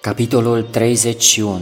Capitolul 31.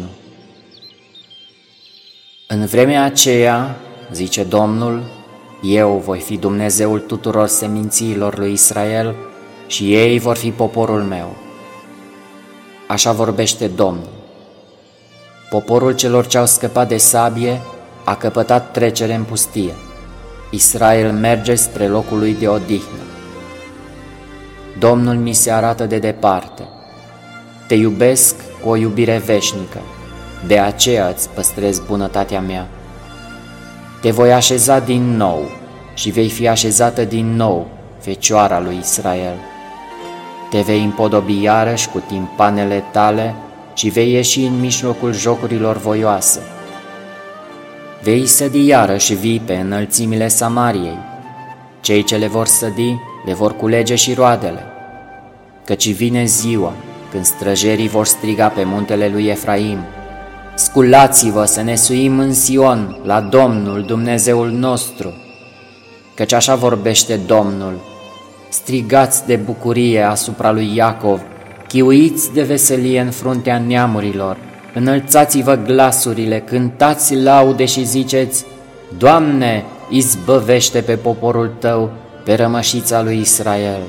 În vremea aceea, zice Domnul, eu voi fi Dumnezeul tuturor semințiilor lui Israel și ei vor fi poporul meu. Așa vorbește Domnul. Poporul celor ce au scăpat de sabie a căpătat trecere în pustie. Israel merge spre locul lui de odihnă. Domnul mi se arată de departe. Te iubesc cu o iubire veșnică, de aceea îți păstrez bunătatea mea. Te voi așeza din nou și vei fi așezată din nou, Fecioara lui Israel. Te vei împodobi iarăși cu timpanele tale și vei ieși în mijlocul jocurilor voioase. Vei sădi iarăși vii pe înălțimile Samariei. Cei ce le vor sădi le vor culege și roadele, căci vine ziua când străjerii vor striga pe muntele lui Efraim: sculați-vă să ne suim în Sion la Domnul Dumnezeul nostru, căci așa vorbește Domnul: strigați de bucurie asupra lui Iacov, chiuiți de veselie în fruntea neamurilor, înălțați-vă glasurile, cântați laude și ziceți: Doamne, izbăvește pe poporul tău, pe rămășița lui Israel.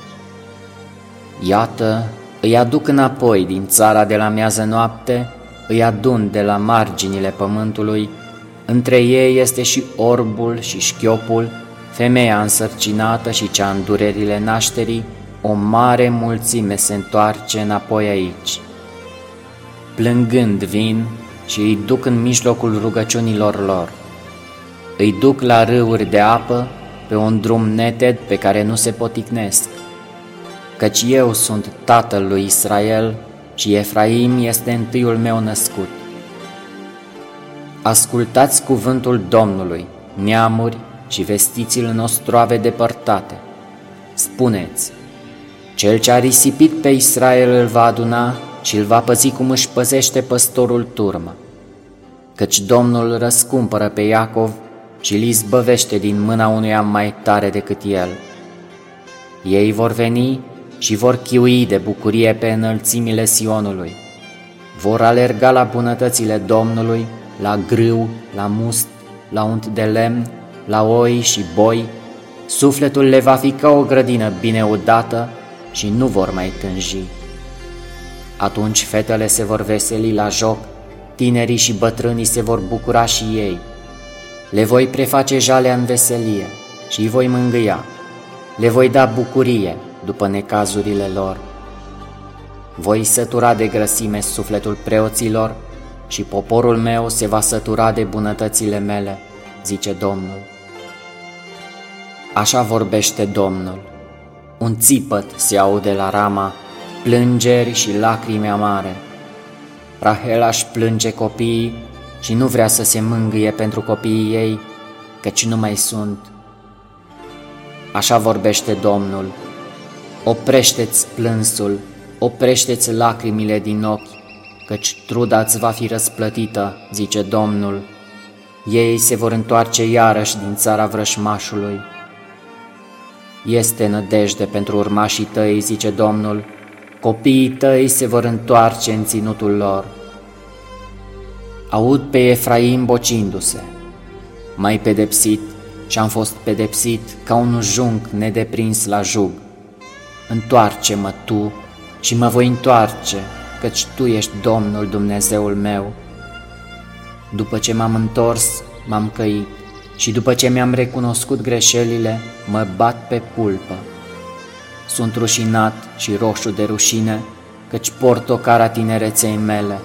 Iată, îi aduc înapoi din țara de la miază noapte, îi adun de la marginile pământului, între ei este și orbul și șchiopul, femeia însărcinată și cea în durerile nașterii, o mare mulțime se întoarce înapoi aici. Plângând vin și îi duc în mijlocul rugăciunilor lor. Îi duc la râuri de apă, pe un drum neted pe care nu se poticnesc. Căci eu sunt tatăl lui Israel și Efraim este întâiul meu născut. Ascultați cuvântul Domnului, neamuri, și vestiți-l în ostroave depărtate. Spuneți: cel ce a risipit pe Israel îl va aduna și îl va păzi cum își păzește păstorul turmă. Căci Domnul răscumpără pe Iacov și îl izbăvește din mâna unuia mai tare decât el. Ei vor veni și vor chiui de bucurie pe înălțimile Sionului. Vor alerga la bunătățile Domnului, la grâu, la must, la unt de lemn, la oi și boi. Sufletul le va fi ca o grădină bine udată și nu vor mai tânji. Atunci fetele se vor veseli la joc, tinerii și bătrânii se vor bucura și ei. Le voi preface jalea în veselie și îi voi mângâia. Le voi da bucurie după necazurile lor. Voi sătura de grăsime sufletul preoților și poporul meu se va sătura de bunătățile mele, zice Domnul. Așa vorbește Domnul. Un țipăt se aude la Rama, plângeri și lacrimi amare. Rahel își plânge copiii și nu vrea să se mângâie pentru copiii ei, căci nu mai sunt. Așa vorbește Domnul. Oprește-ți plânsul, oprește-ți lacrimile din ochi, căci truda-ți va fi răsplătită, zice Domnul. Ei se vor întoarce iarăși din țara vrășmașului. Este nădejde pentru urmașii tăi, zice Domnul, copiii tăi se vor întoarce în ținutul lor. Aud pe Efraim bocindu-se: m-ai pedepsit și am fost pedepsit ca un junc nedeprins la jug. Întoarce-mă tu și mă voi întoarce, căci tu ești Domnul Dumnezeul meu. După ce m-am întors, m-am căit și după ce mi-am recunoscut greșelile, mă bat pe pulpă. Sunt rușinat și roșu de rușine, căci port ocara tinereței mele.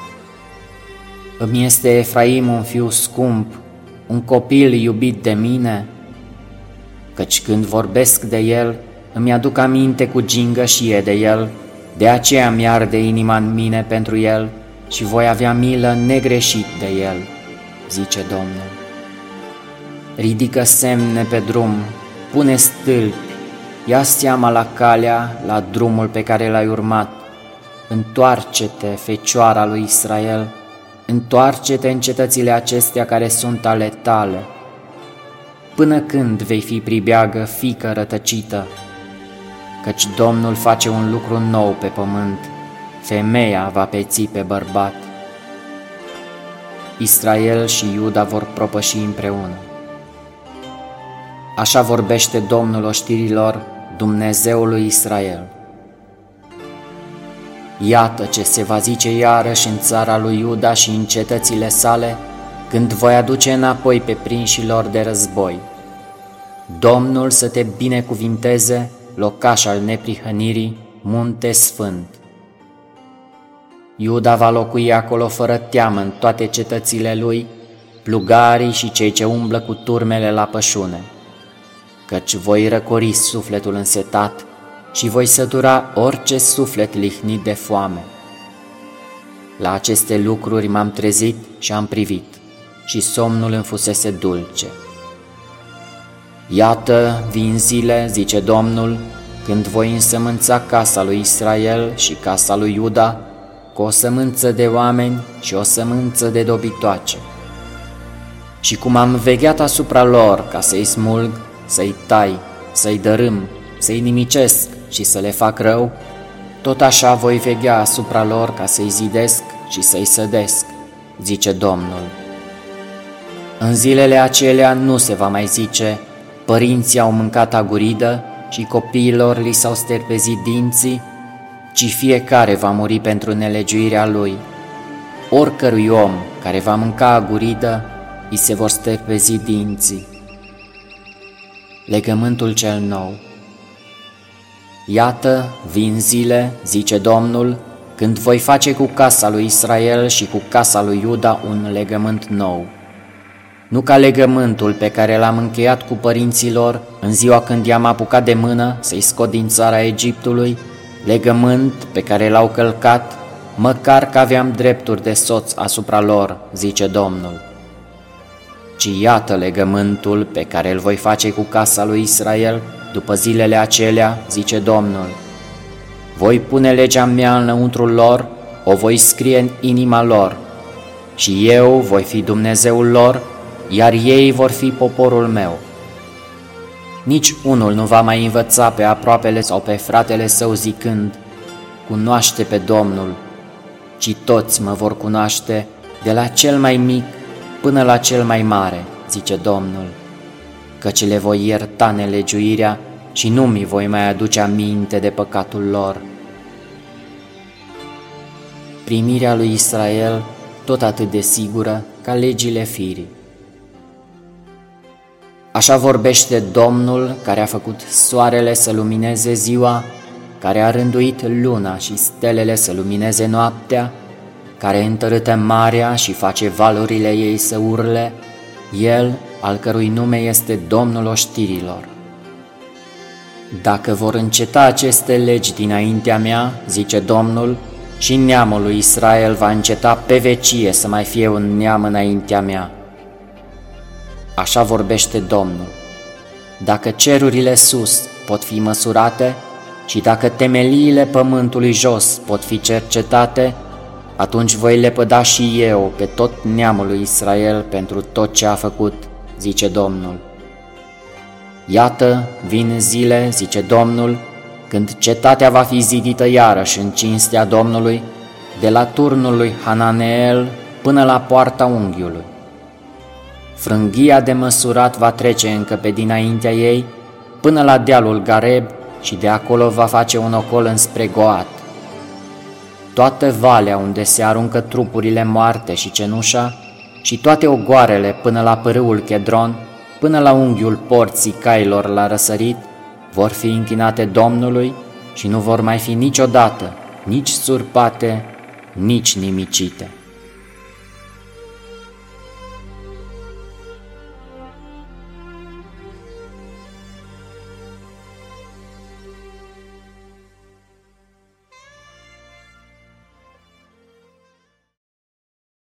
Îmi este Efraim un fiu scump, un copil iubit de mine? Căci când vorbesc de el, îmi aduc aminte cu gingășie de el, de aceea mi-arde inima în mine pentru el și voi avea milă negreșit de el, zice Domnul. Ridică semne pe drum, pune stâlpi, ia seama la calea, la drumul pe care l-ai urmat. Întoarce-te, Fecioara lui Israel, întoarce-te în cetățile acestea care sunt ale tale. Până când vei fi pribeagă, fiică rătăcită? Căci Domnul face un lucru nou pe pământ, femeia va peți pe bărbat. Israel și Iuda vor propăși împreună. Așa vorbește Domnul oștirilor, Dumnezeul lui Israel. Iată ce se va zice iarăși în țara lui Iuda și în cetățile sale, când voi aduce înapoi pe prinșilor de război. Domnul să te binecuvinteze, locaș al neprihănirii, munte sfânt. Iuda va locui acolo fără teamă în toate cetățile lui, plugarii și cei ce umblă cu turmele la pășune, căci voi răcori sufletul însetat și voi sătura orice suflet lihnit de foame. La aceste lucruri m-am trezit și am privit, și somnul îmi fusese dulce. Iată, vin zile, zice Domnul, când voi însămânța casa lui Israel și casa lui Iuda cu o sămânță de oameni și o sămânță de dobitoace. Și cum am vegheat asupra lor ca să-i smulg, să-i tai, să-i dărâm, să-i nimicesc și să le fac rău, tot așa voi veghea asupra lor ca să-i zidesc și să-i sădesc, zice Domnul. În zilele acelea nu se va mai zice, părinții au mâncat aguridă și copiilor li s-au sterpezit dinții, ci fiecare va muri pentru nelegiuirea lui. Oricărui om care va mânca aguridă, îi se vor sterpezi dinții. Legământul cel nou. Iată, vin zile, zice Domnul, când voi face cu casa lui Israel și cu casa lui Iuda un legământ nou. Nu ca legământul pe care l-am încheiat cu părinții lor în ziua când i-am apucat de mână să-i scot din țara Egiptului, legământ pe care l-au călcat, măcar că aveam drepturi de soț asupra lor, zice Domnul. Ci iată legământul pe care îl voi face cu casa lui Israel după zilele acelea, zice Domnul. Voi pune legea mea înăuntrul lor, o voi scrie în inima lor, și eu voi fi Dumnezeul lor, iar ei vor fi poporul meu. Nici unul nu va mai învăța pe aproapele sau pe fratele său zicând, cunoaște pe Domnul, ci toți mă vor cunoaște, de la cel mai mic până la cel mai mare, zice Domnul, căci le voi ierta nelegiuirea și nu mi voi mai aduce aminte de păcatul lor. Primirea lui Israel tot atât de sigură ca legile firii. Așa vorbește Domnul, care a făcut soarele să lumineze ziua, care a rânduit luna și stelele să lumineze noaptea, care întărâtă marea și face valurile ei să urle, El, al cărui nume este Domnul oștirilor. Dacă vor înceta aceste legi dinaintea mea, zice Domnul, și neamul lui Israel va înceta pe vecie să mai fie un neam înaintea mea. Așa vorbește Domnul. Dacă cerurile sus pot fi măsurate și dacă temeliile pământului jos pot fi cercetate, atunci voi lepăda și eu pe tot neamul lui Israel pentru tot ce a făcut, zice Domnul. Iată, vin zile, zice Domnul, când cetatea va fi zidită iarăși în cinstea Domnului, de la turnul lui Hananeel până la poarta unghiului. Frânghia de măsurat va trece încă pe dinaintea ei, până la dealul Gareb, și de acolo va face un ocol înspre Goat. Toată valea unde se aruncă trupurile moarte și cenușa, și toate ogoarele până la pârâul Chedron, până la unghiul porții cailor la răsărit, vor fi închinate Domnului și nu vor mai fi niciodată nici surpate, nici nimicite.